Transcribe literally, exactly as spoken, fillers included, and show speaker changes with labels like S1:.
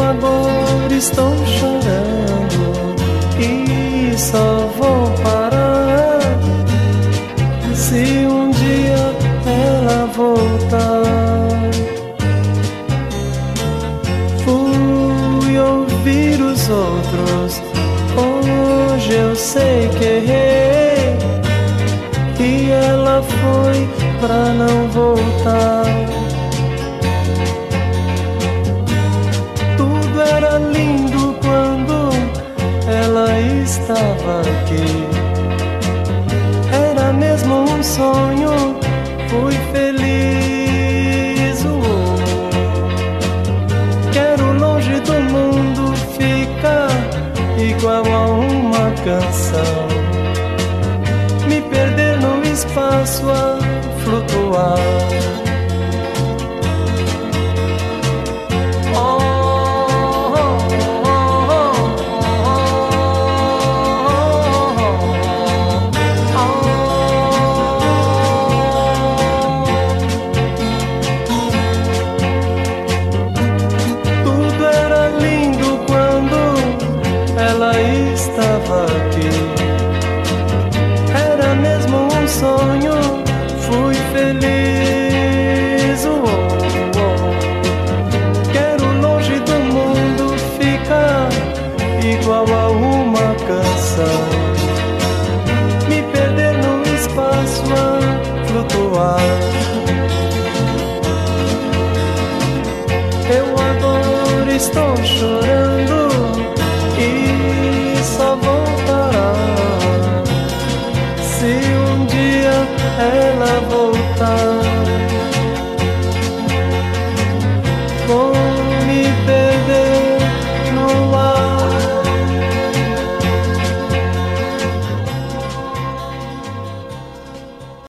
S1: agora estou chorando e só vou parar se um dia ela voltar. Fui ouvir os outros, hoje eu sei que errei, e ela foi pra não voltar. Tudo era lindo quando ela estava aqui, era mesmo um sonho, fui feliz. Oh, quero longe do mundo ficar igual a uma canção, me perder no espaço a flutuar. Estava aqui, era mesmo um sonho, fui feliz. Oh, oh, oh. Quero longe do mundo ficar igual a uma canção, me perder no espaço a flutuar. Eu agora estou chorando e só vou parar se um dia ela voltar.